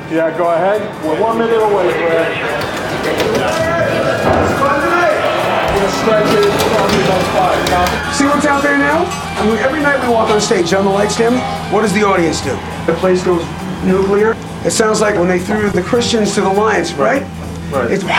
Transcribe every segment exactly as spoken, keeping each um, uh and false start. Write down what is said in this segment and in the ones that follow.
Yeah, go ahead. We're one minute away, Brad. Stretch it, probably about five. Now, see what's out there now? I mean, every night we walk on stage, on the lights dim, what does the audience do? The place goes nuclear. It sounds like when they threw the Christians to the lions, right? Right. It's wow.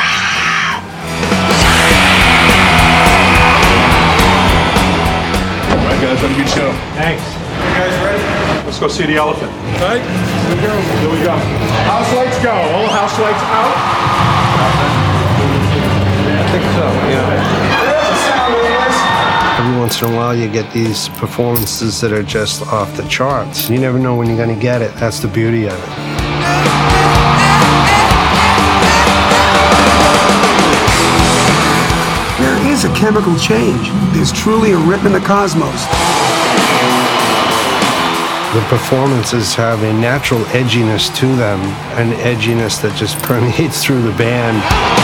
All right, guys, have a good show. Thanks. You guys ready? Let's go see the elephant. All right? Here we go. Here we go. House lights go. All house lights out. I think so, yeah. Every once in a while you get these performances that are just off the charts. You never know when you're going to get it. That's the beauty of it. There is a chemical change. There's truly a rip in the cosmos. The performances have a natural edginess to them, an edginess that just permeates through the band.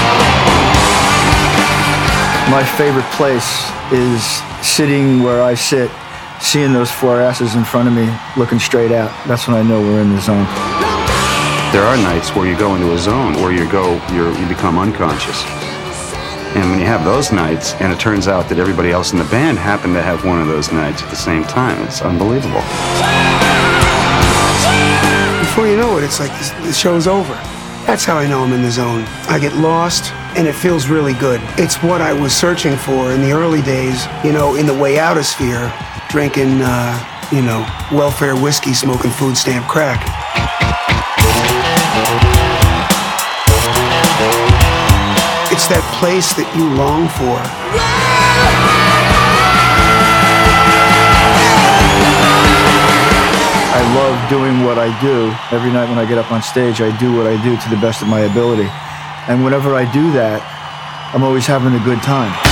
My favorite place is sitting where I sit, seeing those four asses in front of me, looking straight out. That's when I know we're in the zone. There are nights where you go into a zone, where you go, you're, you become unconscious. And when you have those nights, and it turns out that everybody else in the band happened to have one of those nights at the same time, it's unbelievable. Before you know it, it's like this, the show's over. That's how I know I'm in the zone. I get lost, and it feels really good. It's what I was searching for in the early days, you know, in the way outosphere, drinking, uh, you know, welfare whiskey, smoking food stamp crack. It's that place that you long for. I love doing what I do. Every night when I get up on stage, I do what I do to the best of my ability. And whenever I do that, I'm always having a good time.